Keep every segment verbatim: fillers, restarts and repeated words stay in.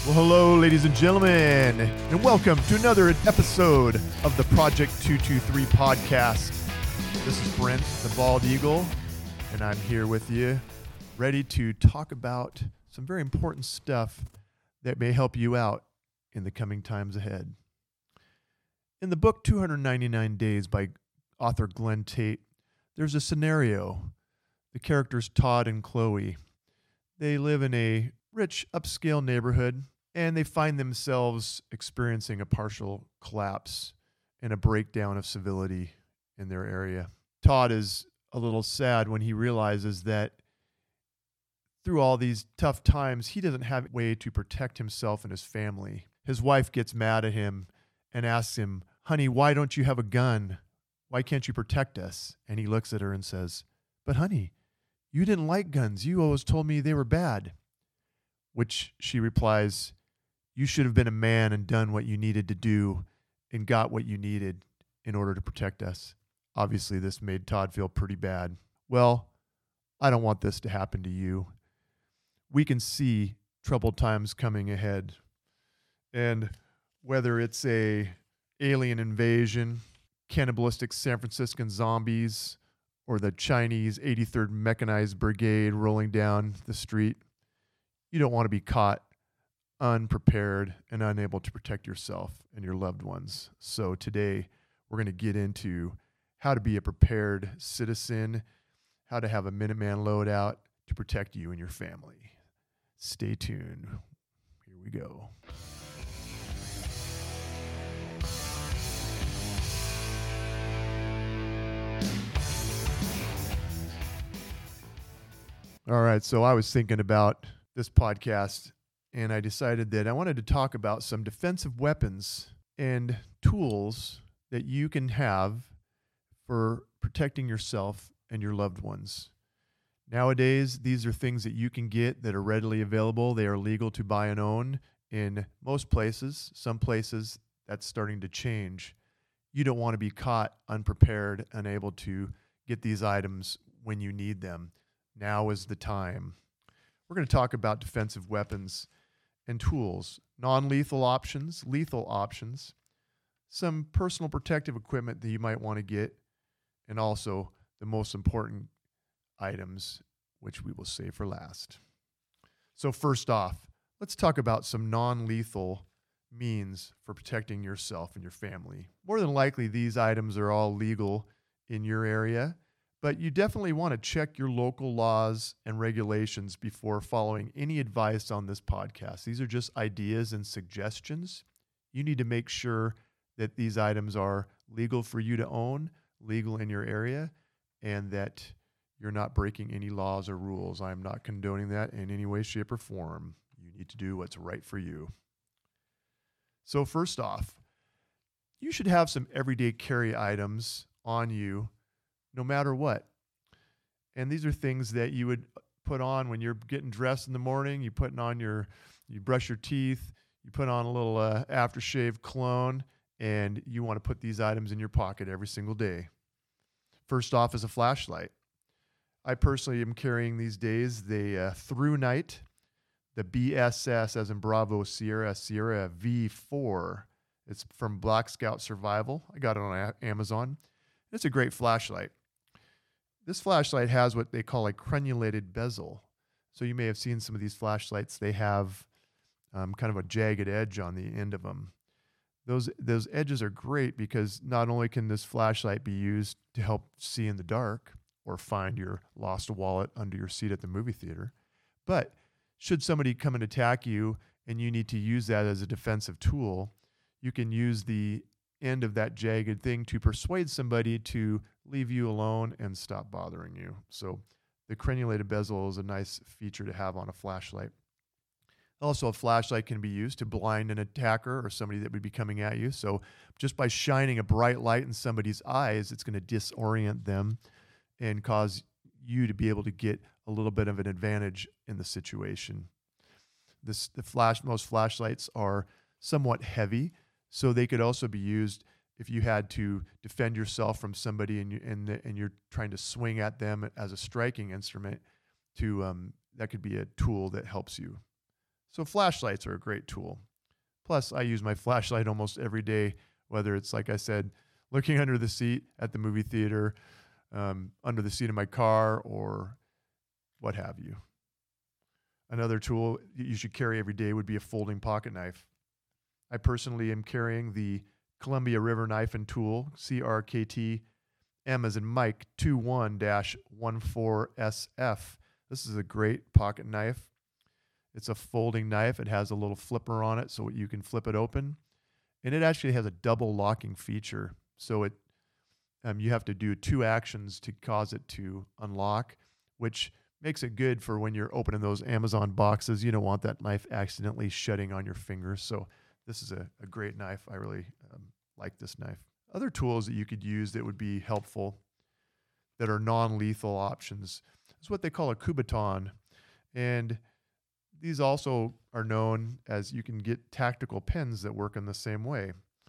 Well, hello, ladies and gentlemen, and welcome to another episode of the Project two two three podcast. This is Brent, the Bald Eagle, and I'm here with you, ready to talk about some very important stuff that may help you out in the coming times ahead. In the book two hundred ninety-nine Days by author Glenn Tate, there's a scenario. The characters Todd and Chloe, they live in a rich, upscale neighborhood, and they find themselves experiencing a partial collapse and a breakdown of civility in their area. Todd is a little sad when he realizes that through all these tough times, he doesn't have a way to protect himself and his family. His wife gets mad at him and asks him, "Honey, why don't you have a gun? Why can't you protect us?" And he looks at her and says, "But honey, you didn't like guns. You always told me they were bad." Which she replies, "You should have been a man and done what you needed to do and got what you needed in order to protect us." Obviously, this made Todd feel pretty bad. Well, I don't want this to happen to you. We can see troubled times coming ahead. And whether it's a alien invasion, cannibalistic San Franciscan zombies, or the Chinese eighty-third Mechanized Brigade rolling down the street, you don't want to be caught unprepared and unable to protect yourself and your loved ones. So today we're going to get into how to be a prepared citizen, how to have a Minuteman loadout to protect you and your family. Stay tuned. Here we go. All right, so I was thinking about this podcast, and I decided that I wanted to talk about some defensive weapons and tools that you can have for protecting yourself and your loved ones. Nowadays, these are things that you can get that are readily available. They are legal to buy and own in most places. Some places, that's starting to change. You don't want to be caught unprepared, unable to get these items when you need them. Now is the time. We're going to talk about defensive weapons and tools, non-lethal options, lethal options, some personal protective equipment that you might want to get, and also the most important items, which we will save for last. So first off, let's talk about some non-lethal means for protecting yourself and your family. More than likely, these items are all legal in your area, but you definitely want to check your local laws and regulations before following any advice on this podcast. These are just ideas and suggestions. You need to make sure that these items are legal for you to own, legal in your area, and that you're not breaking any laws or rules. I'm not condoning that in any way, shape, or form. You need to do what's right for you. So first off, you should have some everyday carry items on you no matter what. And these are things that you would put on when you're getting dressed in the morning. You putting on your, you brush your teeth, you put on a little uh, aftershave cologne, and you want to put these items in your pocket every single day. First off is a flashlight. I personally am carrying these days the uh, Through Night, the B S S as in Bravo Sierra, Sierra V four. It's from Black Scout Survival. I got it on a- Amazon. It's a great flashlight. This flashlight has what they call a crenulated bezel. So you may have seen some of these flashlights. They have um, kind of a jagged edge on the end of them. Those, those edges are great because not only can this flashlight be used to help see in the dark or find your lost wallet under your seat at the movie theater, but should somebody come and attack you and you need to use that as a defensive tool, you can use the end of that jagged thing to persuade somebody to leave you alone and stop bothering you. So the crenulated bezel is a nice feature to have on a flashlight. Also, a flashlight can be used to blind an attacker or somebody that would be coming at you. So just by shining a bright light in somebody's eyes, it's going to disorient them and cause you to be able to get a little bit of an advantage in the situation. This, the flash, most flashlights are somewhat heavy, so they could also be used if you had to defend yourself from somebody and, you, and, the, and you're trying to swing at them as a striking instrument. To um, that could be a tool that helps you. So flashlights are a great tool. Plus, I use my flashlight almost every day, whether it's, like I said, looking under the seat at the movie theater, um, under the seat of my car, or what have you. Another tool you should carry every day would be a folding pocket knife. I personally am carrying the Columbia River Knife and Tool, C R K T M as in Mike twenty-one dash fourteen S F. This is a great pocket knife. It's a folding knife. It has a little flipper on it so you can flip it open. And it actually has a double locking feature. So it um, you have to do two actions to cause it to unlock, which makes it good for when you're opening those Amazon boxes. You don't want that knife accidentally shutting on your fingers. So this is a, a great knife. I really um, like this knife. Other tools that you could use that would be helpful that are non-lethal options is what they call a Kubotan. And these also are known as, you can get tactical pens that work in the same way.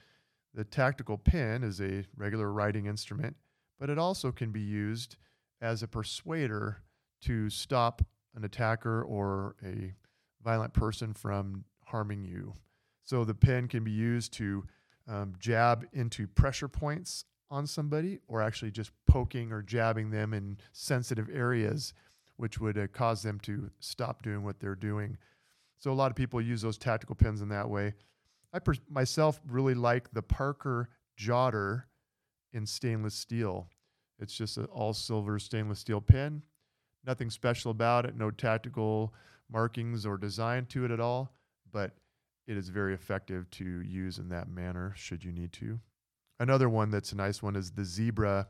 The tactical pen is a regular writing instrument, but it also can be used as a persuader to stop an attacker or a violent person from harming you. So the pen can be used to um, jab into pressure points on somebody, or actually just poking or jabbing them in sensitive areas, which would uh, cause them to stop doing what they're doing. So a lot of people use those tactical pens in that way. I pers- myself really like the Parker Jotter in stainless steel. It's just an all silver stainless steel pen. Nothing special about it, no tactical markings or design to it at all, but it is very effective to use in that manner should you need to. Another one that's a nice one is the Zebra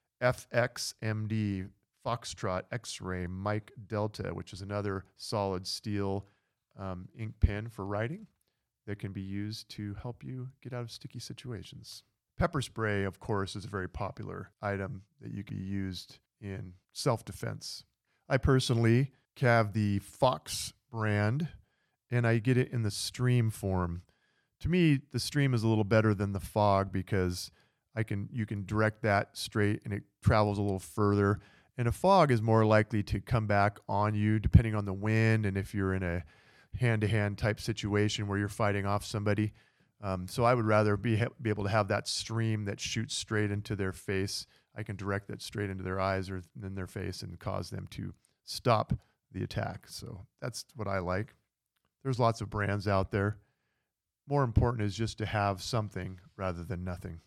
F X M D Foxtrot X-Ray Mike Delta, which is another solid steel um, ink pen for writing that can be used to help you get out of sticky situations. Pepper spray, of course, is a very popular item that you can be used in self-defense. I personally have the Fox brand, and I get it in the stream form. To me, the stream is a little better than the fog because I can you can direct that straight and it travels a little further. And a fog is more likely to come back on you depending on the wind and if you're in a hand-to-hand type situation where you're fighting off somebody. Um, so I would rather be be able to have that stream that shoots straight into their face. I can direct that straight into their eyes or in their face and cause them to stop the attack. So that's what I like. There's lots of brands out there. More important is just to have something rather than nothing.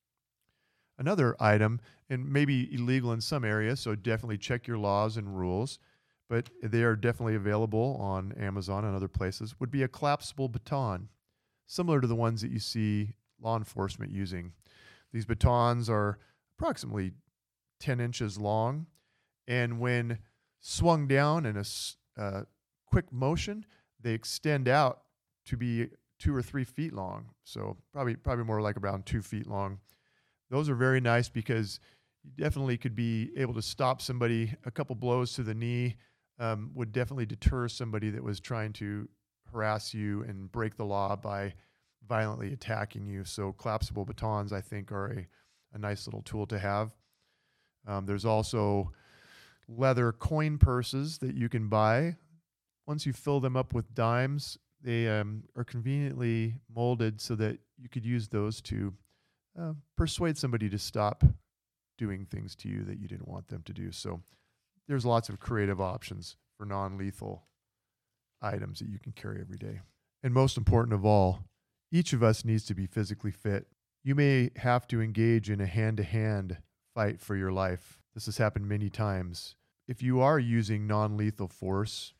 Another item, and maybe illegal in some areas, so definitely check your laws and rules, but they are definitely available on Amazon and other places, would be a collapsible baton, similar to the ones that you see law enforcement using. These batons are approximately ten inches long, and when swung down in a uh, quick motion, they extend out to be two or three feet long. So probably probably more like around two feet long. Those are very nice because you definitely could be able to stop somebody. A couple blows to the knee um, would definitely deter somebody that was trying to harass you and break the law by violently attacking you. So collapsible batons, I think, are a, a nice little tool to have. Um, there's also leather coin purses that you can buy. Once you fill them up with dimes, they um, are conveniently molded so that you could use those to uh, persuade somebody to stop doing things to you that you didn't want them to do. So there's lots of creative options for non-lethal items that you can carry every day. And most important of all, each of us needs to be physically fit. You may have to engage in a hand-to-hand fight for your life. This has happened many times. If you are using non-lethal force,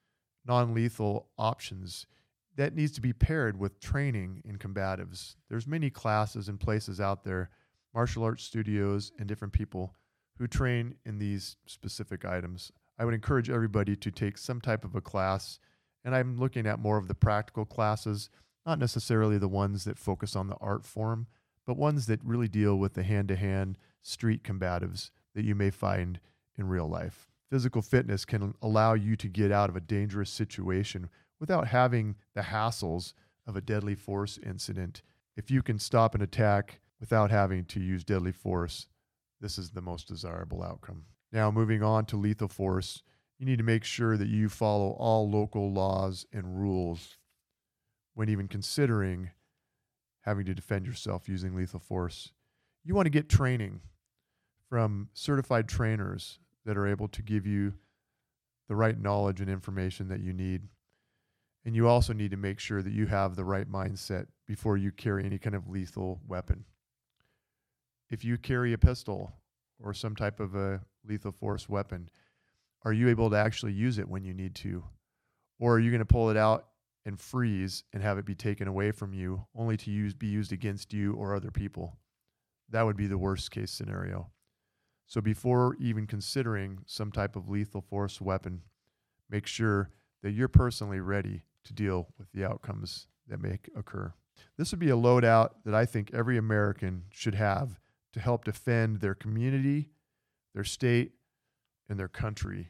non-lethal options, that needs to be paired with training in combatives. There's many classes and places out there, martial arts studios and different people who train in these specific items. I would encourage everybody to take some type of a class, and I'm looking at more of the practical classes, not necessarily the ones that focus on the art form, but ones that really deal with the hand-to-hand street combatives that you may find in real life. Physical fitness can allow you to get out of a dangerous situation without having the hassles of a deadly force incident. If you can stop an attack without having to use deadly force, this is the most desirable outcome. Now, moving on to lethal force, You need to make sure that you follow all local laws and rules when even considering having to defend yourself using lethal force. You want to get training from certified trainers that are able to give you the right knowledge and information that you need. And you also need to make sure that you have the right mindset before you carry any kind of lethal weapon. If you carry a pistol or some type of a lethal force weapon, are you able to actually use it when you need to? Or are you going to pull it out and freeze and have it be taken away from you, only to use, be used against you or other people? That would be the worst case scenario. So before even considering some type of lethal force weapon, make sure that you're personally ready to deal with the outcomes that may occur. This would be a loadout that I think every American should have to help defend their community, their state, and their country.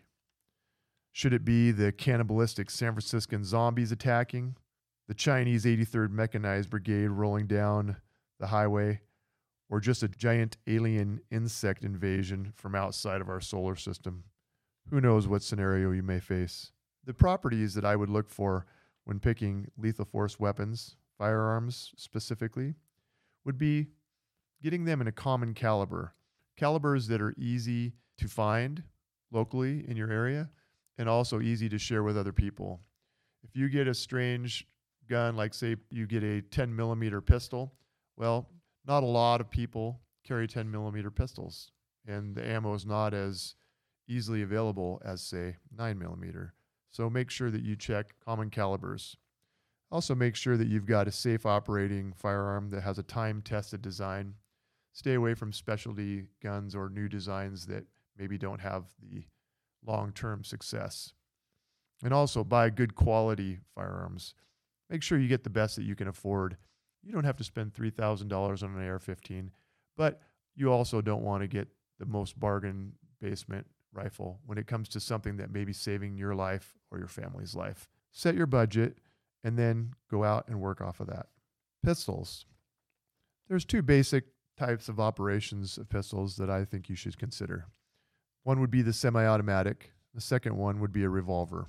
Should it be the cannibalistic San Franciscan zombies attacking, the Chinese eighty-third Mechanized Brigade rolling down the highway, or just a giant alien insect invasion from outside of our solar system? Who knows what scenario you may face. The properties that I would look for when picking lethal force weapons, firearms specifically, would be getting them in a common caliber. Calibers that are easy to find locally in your area and also easy to share with other people. If you get a strange gun, like say you get a ten millimeter pistol, well, not a lot of people carry ten millimeter pistols, and the ammo is not as easily available as, say, nine millimeter. So make sure that you check common calibers. Also make sure that you've got a safe operating firearm that has a time-tested design. Stay away from specialty guns or new designs that maybe don't have the long-term success. And also buy good quality firearms. Make sure you get the best that you can afford. You don't have to spend three thousand dollars on an A R fifteen, but you also don't want to get the most bargain basement rifle when it comes to something that may be saving your life or your family's life. Set your budget and then go out and work off of that. Pistols. There's two basic types of operations of pistols that I think you should consider. One would be the semi-automatic. The second one would be a revolver.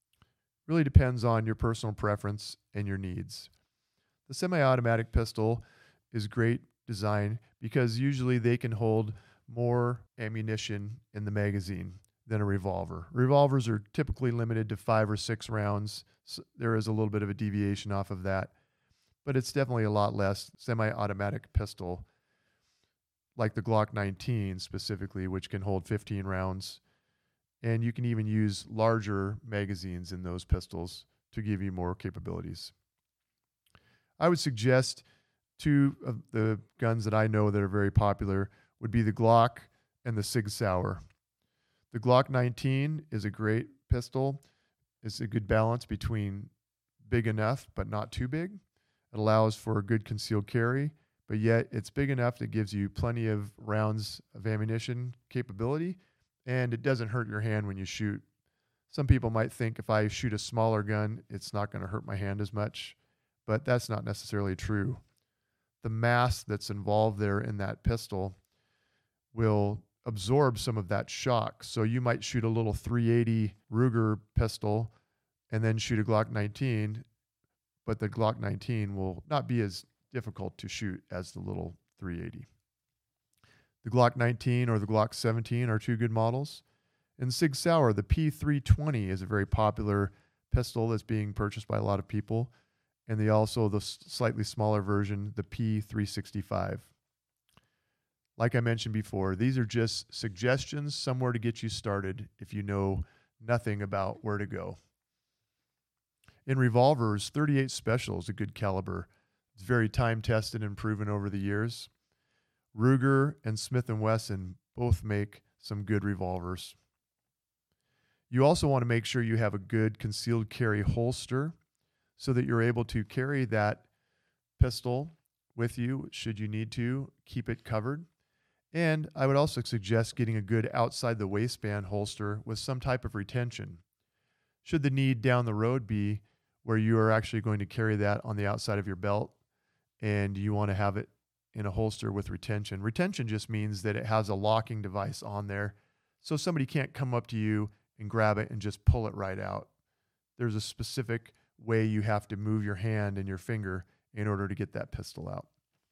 Really depends on your personal preference and your needs. The semi-automatic pistol is great design because usually they can hold more ammunition in the magazine than a revolver. Revolvers are typically limited to five or six rounds. So there is a little bit of a deviation off of that, but it's definitely a lot less. Semi-automatic pistol, like the Glock nineteen specifically, which can hold fifteen rounds. And you can even use larger magazines in those pistols to give you more capabilities. I would suggest two of the guns that I know that are very popular would be the Glock and the Sig Sauer. The Glock nineteen is a great pistol. It's a good balance between big enough but not too big. It allows for a good concealed carry, but yet it's big enough that gives you plenty of rounds of ammunition capability, and it doesn't hurt your hand when you shoot. Some people might think if I shoot a smaller gun, it's not going to hurt my hand as much, but that's not necessarily true. The mass that's involved there in that pistol will absorb some of that shock. So you might shoot a little three eighty Ruger pistol and then shoot a Glock nineteen, but the Glock nineteen will not be as difficult to shoot as the little three eighty. The Glock nineteen or the Glock seventeen are two good models. In Sig Sauer, the P three twenty is a very popular pistol that's being purchased by a lot of people. And they also, the slightly smaller version, the P three sixty-five. Like I mentioned before, these are just suggestions, somewhere to get you started if you know nothing about where to go. In revolvers, thirty-eight Special is a good caliber. It's very time-tested and proven over the years. Ruger and Smith and Wesson both make some good revolvers. You also want to make sure you have a good concealed carry holster so that you're able to carry that pistol with you should you need to, keep it covered. And I would also suggest getting a good outside the waistband holster with some type of retention. Should the need down the road be where you are actually going to carry that on the outside of your belt and you want to have it in a holster with retention. Retention just means that it has a locking device on there so somebody can't come up to you and grab it and just pull it right out. There's a specific way you have to move your hand and your finger in order to get that pistol out.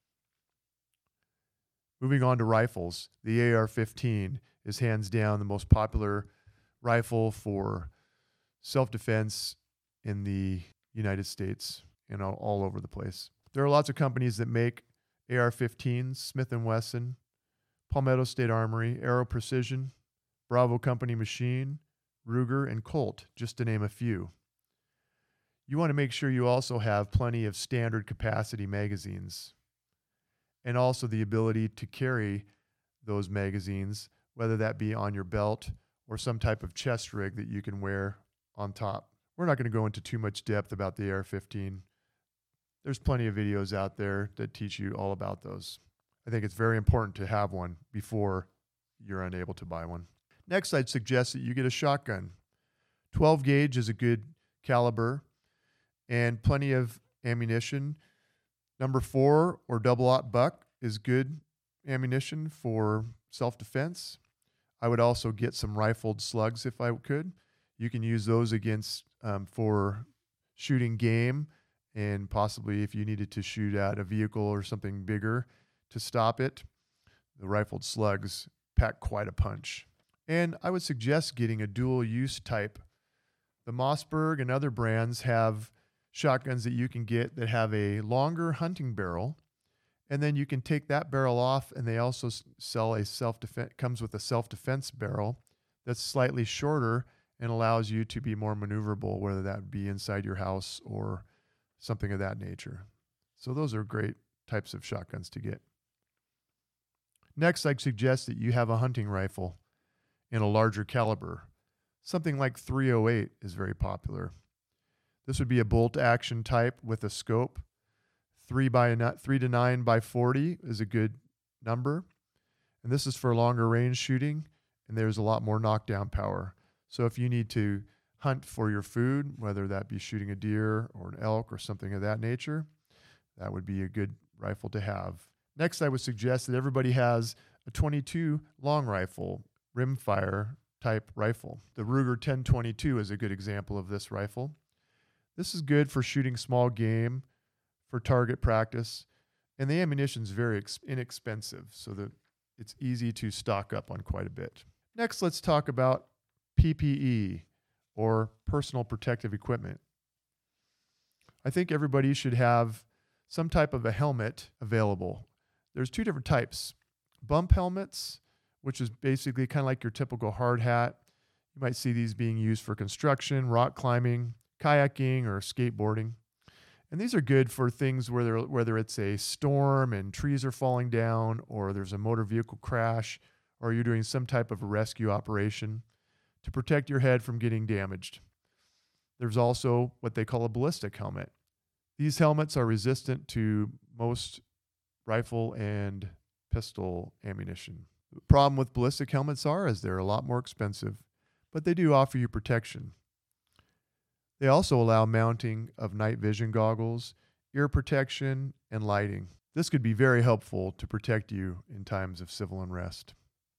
Moving on to rifles, the A R fifteen is hands down the most popular rifle for self-defense in the United States and all, all over the place. There are lots of companies that make A R fifteens, Smith and Wesson, Palmetto State Armory, Aero Precision, Bravo Company Machine, Ruger, and Colt, just to name a few. You want to make sure you also have plenty of standard capacity magazines and also the ability to carry those magazines, whether that be on your belt or some type of chest rig that you can wear on top. We're not going to go into too much depth about the A R fifteen. There's plenty of videos out there that teach you all about those. I think it's very important to have one before you're unable to buy one. Next, I'd suggest that you get a shotgun. twelve gauge is a good caliber and plenty of ammunition. Number four or double-aught buck is good ammunition for self-defense. I would also get some rifled slugs if I could. You can use those against um, for shooting game, and possibly if you needed to shoot at a vehicle or something bigger to stop it. The rifled slugs pack quite a punch. And I would suggest getting a dual-use type. The Mossberg and other brands have shotguns that you can get that have a longer hunting barrel, and then you can take that barrel off, and they also sell a self-defense, comes with a self-defense barrel that's slightly shorter and allows you to be more maneuverable, whether that be inside your house or something of that nature. So those are great types of shotguns to get. Next, I'd suggest that you have a hunting rifle in a larger caliber. Something like three oh eight is very popular. This would be a bolt action type with a scope. Three by three to nine by forty is a good number. And this is for longer range shooting, and there's a lot more knockdown power. So if you need to hunt for your food, whether that be shooting a deer or an elk or something of that nature, that would be a good rifle to have. Next, I would suggest that everybody has a twenty-two long rifle, rimfire type rifle. The Ruger ten twenty-two is a good example of this rifle. This is good for shooting small game, for target practice, and the ammunition is very ex- inexpensive, so that it's easy to stock up on quite a bit. Next, let's talk about P P E, or personal protective equipment. I think everybody should have some type of a helmet available. There's two different types. Bump helmets, which is basically kind of like your typical hard hat. You might see these being used for construction, rock climbing, kayaking, or skateboarding. And these are good for things where there, whether it's a storm and trees are falling down, or there's a motor vehicle crash, or you're doing some type of a rescue operation to protect your head from getting damaged. There's also what they call a ballistic helmet. These helmets are resistant to most rifle and pistol ammunition. The problem with ballistic helmets are is they're a lot more expensive, but they do offer you protection. They also allow mounting of night vision goggles, ear protection, and lighting. This could be very helpful to protect you in times of civil unrest.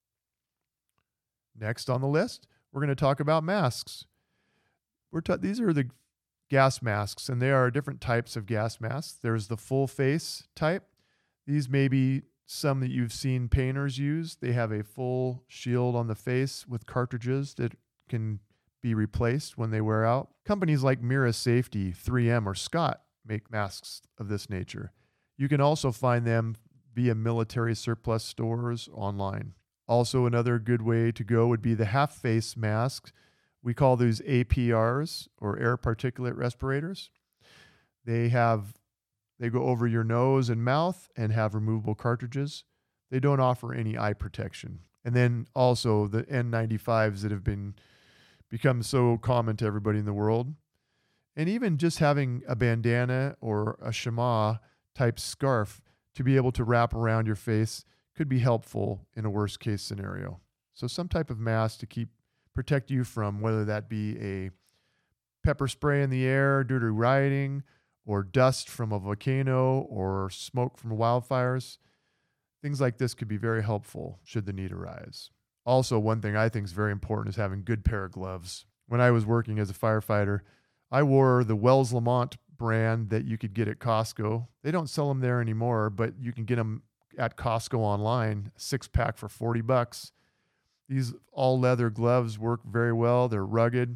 Next on the list, we're going to talk about masks. We're ta- these are the gas masks, and there are different types of gas masks. There's the full face type. These may be some that you've seen painters use. They have a full shield on the face with cartridges that can be replaced when they wear out. Companies like Mira Safety, three M, or Scott make masks of this nature. You can also find them via military surplus stores online. Also, another good way to go would be the half-face masks. We call these A P Rs, or air particulate respirators. They have they go over your nose and mouth and have removable cartridges. They don't offer any eye protection. And then also the N ninety-fives that have been become so common to everybody in the world. And even just having a bandana or a shema type scarf to be able to wrap around your face could be helpful in a worst case scenario. So some type of mask to keep protect you from whether that be a pepper spray in the air due to rioting, or dust from a volcano, or smoke from wildfires. Things like this could be very helpful should the need arise. Also, one thing I think is very important is having good pair of gloves. When I was working as a firefighter, I wore the Wells Lamont brand that you could get at Costco. They don't sell them there anymore, but you can get them at Costco online, a six pack for forty bucks. These all leather gloves work very well. They're rugged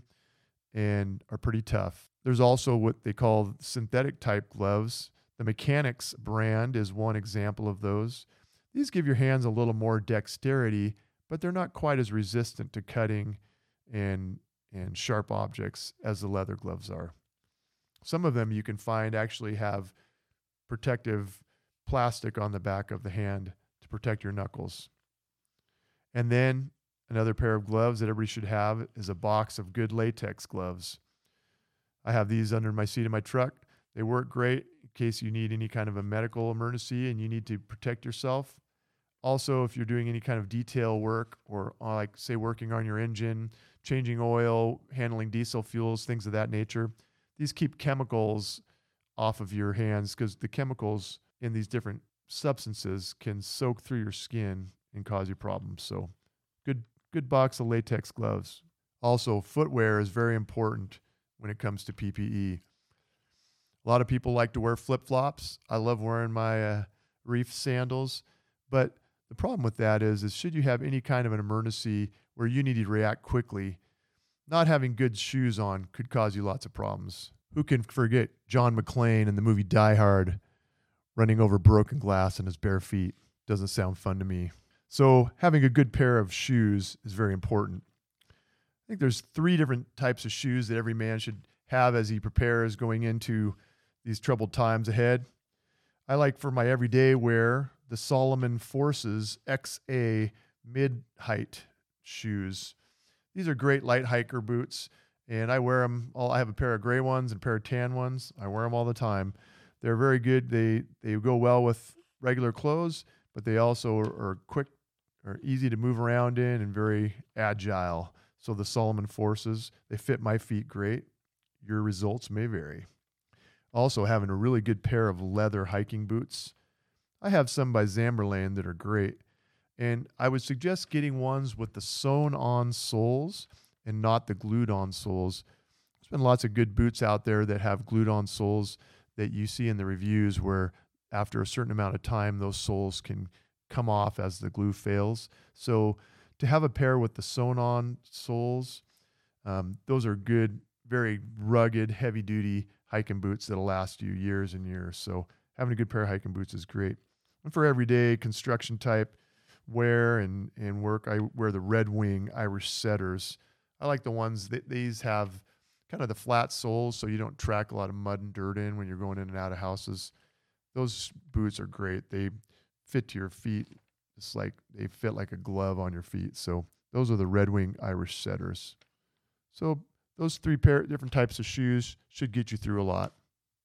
and are pretty tough. There's also what they call synthetic type gloves. The Mechanics brand is one example of those. These give your hands a little more dexterity, but they're not quite as resistant to cutting and and sharp objects as the leather gloves are. Some of them you can find actually have protective plastic on the back of the hand to protect your knuckles. And then another pair of gloves that everybody should have is a box of good latex gloves. I have these under my seat in my truck. They work great in case you need any kind of a medical emergency and you need to protect yourself. Also, if you're doing any kind of detail work or uh, like say working on your engine, changing oil, handling diesel fuels, things of that nature, these keep chemicals off of your hands because the chemicals in these different substances can soak through your skin and cause you problems. So good good box of latex gloves. Also, footwear is very important when it comes to P P E. A lot of people like to wear flip-flops. I love wearing my uh, reef sandals, but the problem with that is, is should you have any kind of an emergency where you need to react quickly, not having good shoes on could cause you lots of problems. Who can forget John McClane in the movie Die Hard running over broken glass in his bare feet? Doesn't sound fun to me. So having a good pair of shoes is very important. I think there's three different types of shoes that every man should have as he prepares going into these troubled times ahead. I like for my everyday wear the Salomon Forces X A mid-height shoes. These are great light hiker boots, and I wear them all. I have a pair of gray ones and a pair of tan ones. I wear them all the time. They're very good. They they go well with regular clothes, but they also are, are quick, are easy to move around in, and very agile. So the Salomon Forces, they fit my feet great. Your results may vary. Also, having a really good pair of leather hiking boots. I have some by Zamberlan that are great. And I would suggest getting ones with the sewn-on soles and not the glued-on soles. There's been lots of good boots out there that have glued-on soles that you see in the reviews where after a certain amount of time, those soles can come off as the glue fails. So to have a pair with the sewn-on soles, um, those are good, very rugged, heavy-duty hiking boots that'll last you years and years. So having a good pair of hiking boots is great. And for everyday construction type wear and, and work, I wear the Red Wing Irish Setters. I like the ones that these have kind of the flat soles so you don't track a lot of mud and dirt in when you're going in and out of houses. Those boots are great. They fit to your feet. It's like they fit like a glove on your feet. So those are the Red Wing Irish Setters. So those three pair different types of shoes should get you through a lot.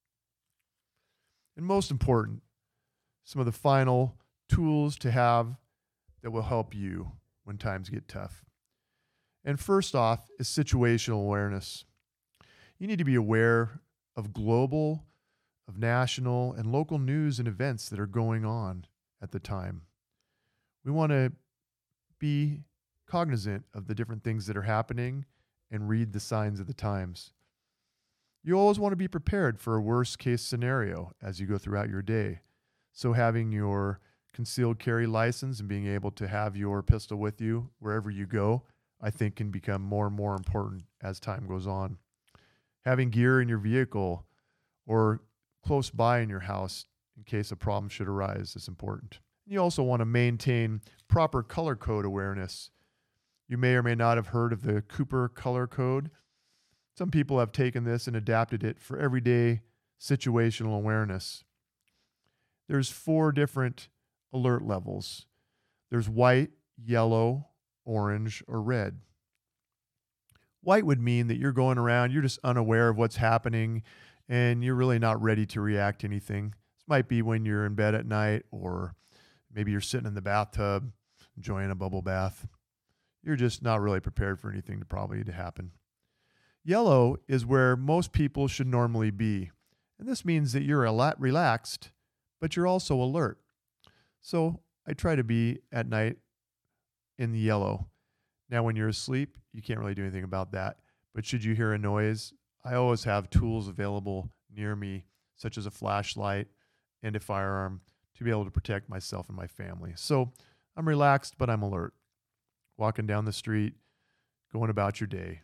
And most important, some of the final tools to have that will help you when times get tough. And first off is situational awareness. You need to be aware of global, of national, and local news and events that are going on at the time. We want to be cognizant of the different things that are happening and read the signs of the times. You always want to be prepared for a worst case scenario as you go throughout your day. So having your concealed carry license and being able to have your pistol with you wherever you go, I think can become more and more important as time goes on. Having gear in your vehicle or close by in your house in case a problem should arise is important. You also want to maintain proper color code awareness. You may or may not have heard of the Cooper Color Code. Some people have taken this and adapted it for everyday situational awareness. There's four different alert levels. There's white, yellow, orange, or red. White would mean that you're going around, you're just unaware of what's happening, and you're really not ready to react to anything. This might be when you're in bed at night, or maybe you're sitting in the bathtub enjoying a bubble bath. You're just not really prepared for anything to probably to happen. Yellow is where most people should normally be. And this means that you're a lot relaxed, but you're also alert. So I try to be at night in the yellow. Now, when you're asleep, you can't really do anything about that. But should you hear a noise, I always have tools available near me, such as a flashlight and a firearm, to be able to protect myself and my family. So I'm relaxed, but I'm alert. Walking down the street, going about your day.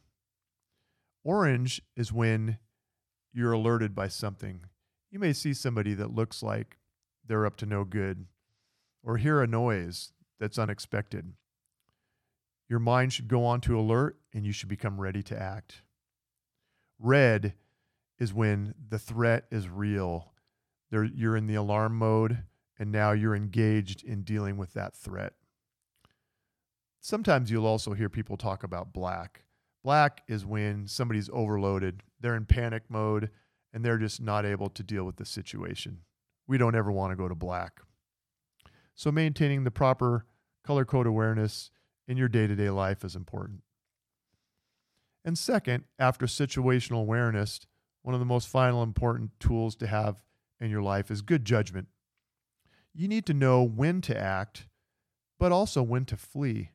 Orange is when you're alerted by something. You may see somebody that looks like they're up to no good, or hear a noise that's unexpected. Your mind should go on to alert, and you should become ready to act. Red is when the threat is real. There, you're in the alarm mode, and now you're engaged in dealing with that threat. Sometimes you'll also hear people talk about black. Black is when somebody's overloaded. They're in panic mode, and they're just not able to deal with the situation. We don't ever want to go to black. So maintaining the proper color code awareness in your day-to-day life is important. And second, after situational awareness, one of the most final important tools to have in your life is good judgment. You need to know when to act, but also when to flee.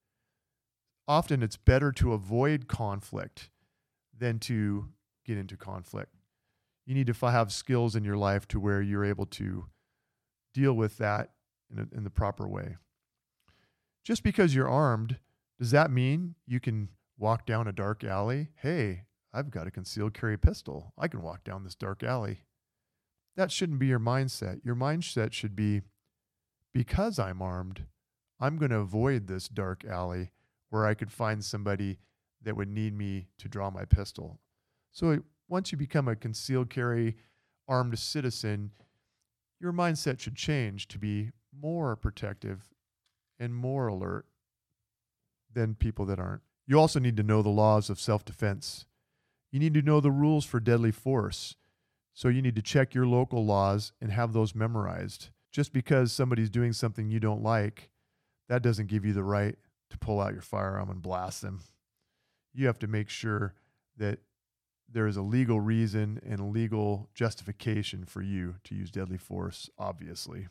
Often it's better to avoid conflict than to get into conflict. You need to have skills in your life to where you're able to deal with that in, a, in the proper way. Just because you're armed, does that mean you can walk down a dark alley? Hey, I've got a concealed carry pistol. I can walk down this dark alley. That shouldn't be your mindset. Your mindset should be, because I'm armed, I'm going to avoid this dark alley where I could find somebody that would need me to draw my pistol. So once you become a concealed carry armed citizen, your mindset should change to be more protective and more alert than people that aren't. You also need to know the laws of self-defense. You need to know the rules for deadly force. So you need to check your local laws and have those memorized. Just because somebody's doing something you don't like, that doesn't give you the right to pull out your firearm and blast them. You have to make sure that there is a legal reason and a legal justification for you to use deadly force, obviously.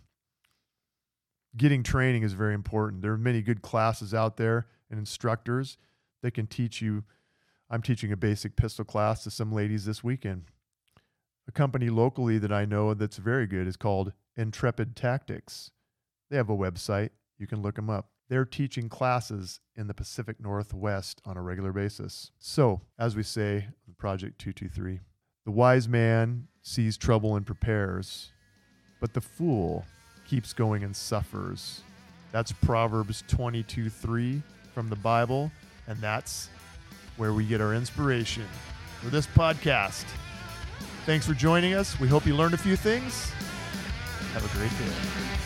Getting training is very important. There are many good classes out there and instructors that can teach you. I'm teaching a basic pistol class to some ladies this weekend. A company locally that I know that's very good is called Intrepid Tactics. They have a website. You can look them up. They're teaching classes in the Pacific Northwest on a regular basis. So, as we say, Project two two three, the wise man sees trouble and prepares, but the fool keeps going and suffers. That's Proverbs twenty-two three from the Bible, and that's where we get our inspiration for this podcast. Thanks for joining us. We hope you learned a few things. Have a great day.